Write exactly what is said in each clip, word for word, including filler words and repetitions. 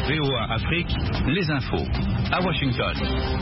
V O A Afrique, les infos. À Washington.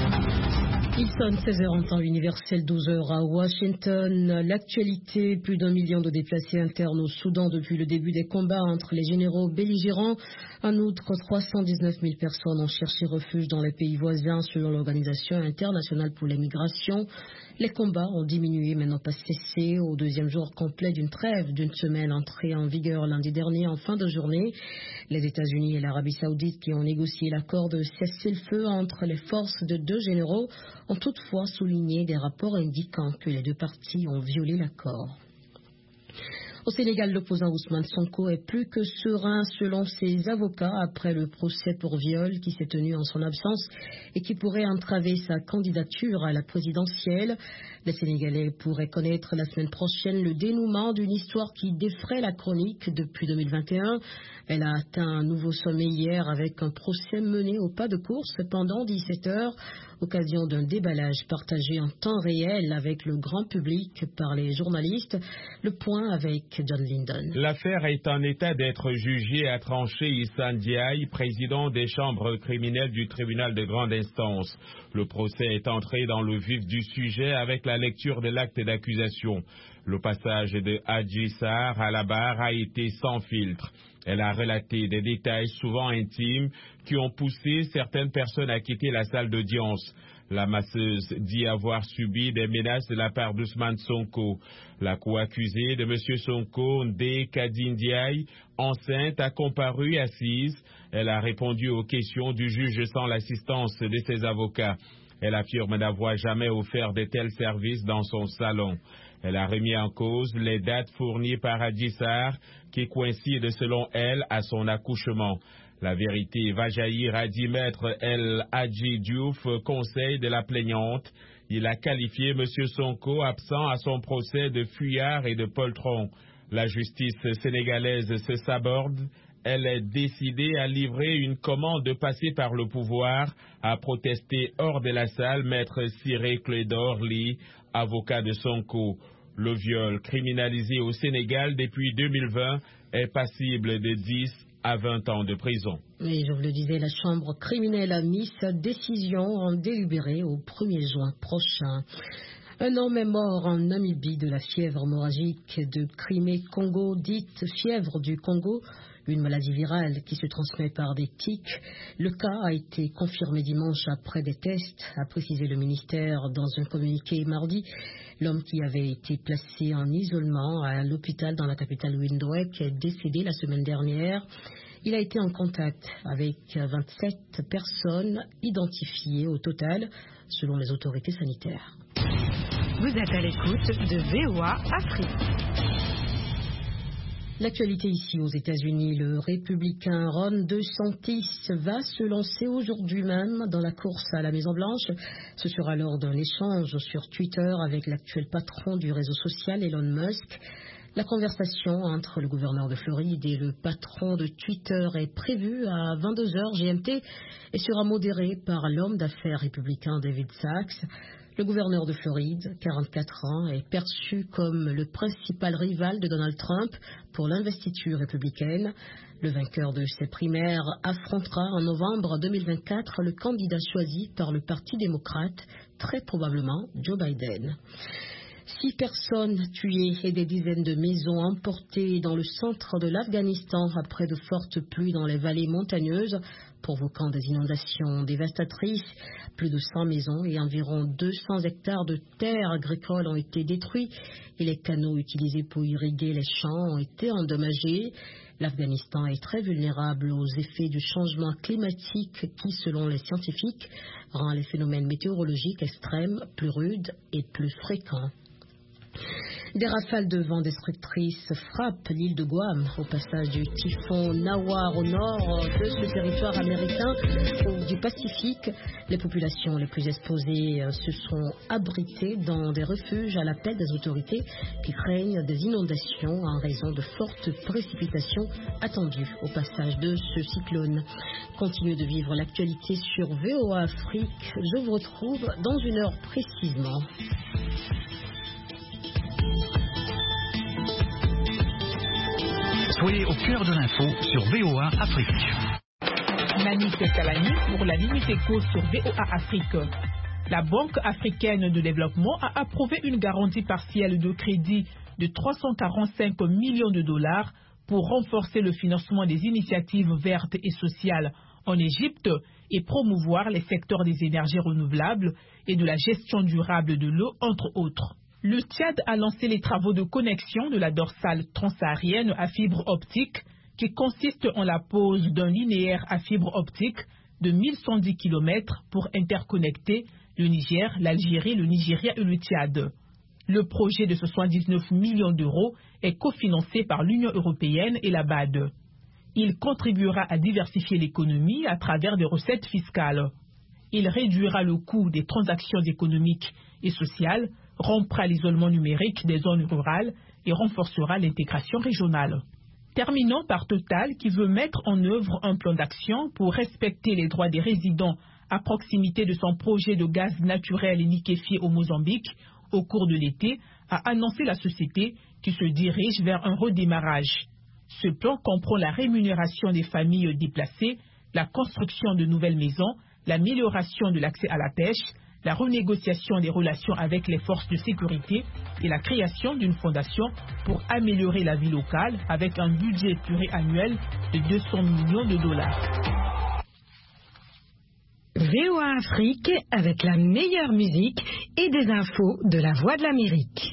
Il sonne seize heures en temps universel, douze heures à Washington. L'actualité, plus d'un million de déplacés internes au Soudan depuis le début des combats entre les généraux belligérants. En outre, trois cent dix-neuf mille personnes ont cherché refuge dans les pays voisins selon l'Organisation internationale pour les migrations. Les combats ont diminué mais n'ont pas cessé au deuxième jour complet d'une trêve d'une semaine entrée en vigueur lundi dernier en fin de journée. Les États-Unis et l'Arabie saoudite qui ont négocié l'accord de cessez-le-feu entre les forces de deux généraux ont toutefois souligné des rapports indiquant que les deux parties ont violé l'accord. Au Sénégal, l'opposant Ousmane Sonko est plus que serein selon ses avocats après le procès pour viol qui s'est tenu en son absence et qui pourrait entraver sa candidature à la présidentielle. Les Sénégalais pourraient connaître la semaine prochaine le dénouement d'une histoire qui défraie la chronique depuis deux mille vingt et un. Elle a atteint un nouveau sommet hier avec un procès mené au pas de course pendant dix-sept heures, occasion d'un déballage partagé en temps réel avec le grand public par les journalistes. Le point avec John Linden. L'affaire est en état d'être jugée, a tranché Issa Ndiaye, président des chambres criminelles du tribunal de grande instance. Le procès est entré dans le vif du sujet avec la lecture de l'acte d'accusation. Le passage de Adji Sarr à la barre a été sans filtre. Elle a relaté des détails souvent intimes qui ont poussé certaines personnes à quitter la salle d'audience. La masseuse dit avoir subi des menaces de la part d'Ousmane Sonko. La co-accusée de M. Sonko, Ndeye Kadi Ndiaye, enceinte, a comparu assise. Elle a répondu aux questions du juge sans l'assistance de ses avocats. Elle affirme n'avoir jamais offert de tels services dans son salon. Elle a remis en cause les dates fournies par Adji Sarr qui coïncident selon elle à son accouchement. La vérité va jaillir, a dit maître El Hadji Diouf, conseil de la plaignante. Il a qualifié M. Sonko, absent à son procès, de fuyard et de poltron. La justice sénégalaise se saborde. Elle est décidée à livrer une commande de passer par le pouvoir, a protesté hors de la salle maître Ciré Clédor Ly, avocat de Sonko. Le viol criminalisé au Sénégal depuis deux mille vingt est passible de dix à vingt ans de prison. Et je vous le disais, la chambre criminelle a mis sa décision en délibéré au premier juin prochain. Un homme est mort en Namibie de la fièvre hémorragique de Crimée-Congo, dite fièvre du Congo, une maladie virale qui se transmet par des tiques. Le cas a été confirmé dimanche après des tests, a précisé le ministère dans un communiqué mardi. L'homme qui avait été placé en isolement à l'hôpital dans la capitale Windhoek est décédé la semaine dernière. Il a été en contact avec vingt-sept personnes identifiées au total, selon les autorités sanitaires. Vous êtes à l'écoute de V O A Afrique. L'actualité ici aux États-Unis, le républicain Ron DeSantis va se lancer aujourd'hui même dans la course à la Maison-Blanche. Ce sera lors d'un échange sur Twitter avec l'actuel patron du réseau social Elon Musk. La conversation entre le gouverneur de Floride et le patron de Twitter est prévue à vingt-deux heures G M T et sera modérée par l'homme d'affaires républicain David Sachs. Le gouverneur de Floride, quarante-quatre ans, est perçu comme le principal rival de Donald Trump pour l'investiture républicaine. Le vainqueur de ces primaires affrontera en novembre deux mille vingt-quatre le candidat choisi par le Parti démocrate, très probablement Joe Biden. Six personnes tuées et des dizaines de maisons emportées dans le centre de l'Afghanistan après de fortes pluies dans les vallées montagneuses, provoquant des inondations dévastatrices. Plus de cent maisons et environ deux cents hectares de terres agricoles ont été détruits et les canaux utilisés pour irriguer les champs ont été endommagés. L'Afghanistan est très vulnérable aux effets du changement climatique qui, selon les scientifiques, rend les phénomènes météorologiques extrêmes plus rudes et plus fréquents. Des rafales de vent destructrices frappent l'île de Guam au passage du typhon Nawar au nord de ce territoire américain du Pacifique. Les populations les plus exposées se sont abritées dans des refuges à l'appel des autorités qui craignent des inondations en raison de fortes précipitations attendues au passage de ce cyclone. Continuez de vivre l'actualité sur V O A Afrique. Je vous retrouve dans une heure précisément. Soyez au cœur de l'info sur V O A Afrique. Nanis Kalani pour la Minute Éco sur V O A Afrique. La Banque africaine de développement a approuvé une garantie partielle de crédit de trois cent quarante-cinq millions de dollars pour renforcer le financement des initiatives vertes et sociales en Égypte et promouvoir les secteurs des énergies renouvelables et de la gestion durable de l'eau, entre autres. Le Tchad a lancé les travaux de connexion de la dorsale transsaharienne à fibre optique qui consiste en la pose d'un linéaire à fibre optique de mille cent dix kilomètres pour interconnecter le Niger, l'Algérie, le Nigeria et le Tchad. Le projet de soixante-dix-neuf millions d'euros est cofinancé par l'Union européenne et la B A D. Il contribuera à diversifier l'économie à travers des recettes fiscales. Il réduira le coût des transactions économiques et sociales, rompra l'isolement numérique des zones rurales et renforcera l'intégration régionale. Terminons par Total qui veut mettre en œuvre un plan d'action pour respecter les droits des résidents à proximité de son projet de gaz naturel liquéfié au Mozambique au cours de l'été, a annoncé la société qui se dirige vers un redémarrage. Ce plan comprend la rémunération des familles déplacées, la construction de nouvelles maisons, l'amélioration de l'accès à la pêche, la renégociation des relations avec les forces de sécurité et la création d'une fondation pour améliorer la vie locale avec un budget pluriannuel de deux cents millions de dollars. V O A Afrique avec la meilleure musique et des infos de la Voix de l'Amérique.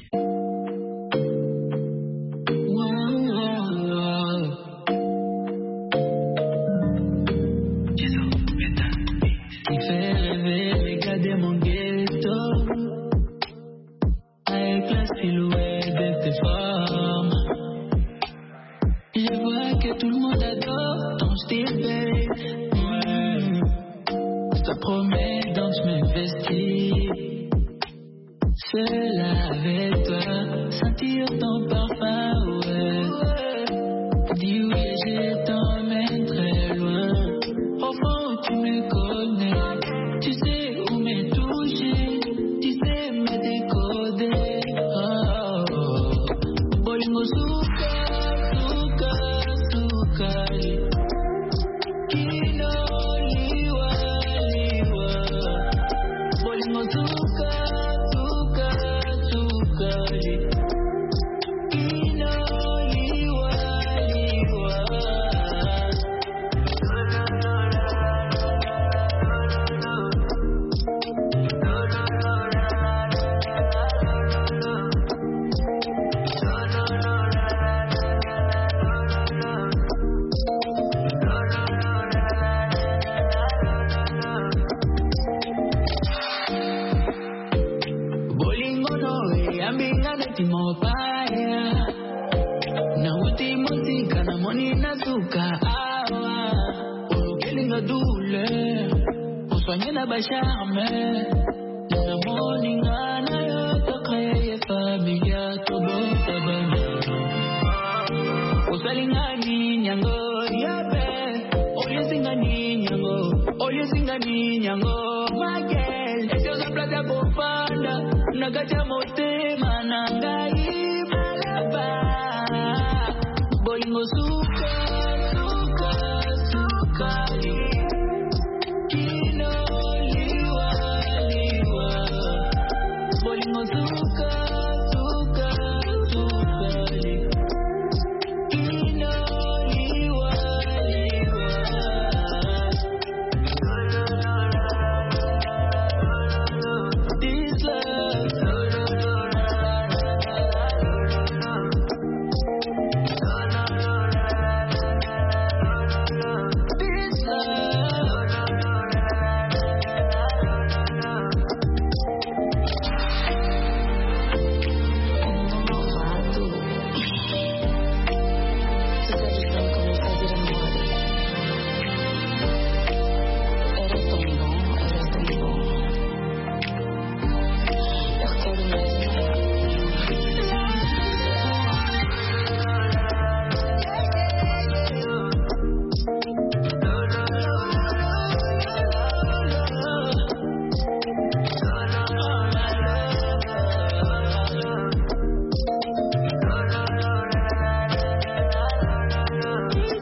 Nagacha motema nangai balaba bolingo su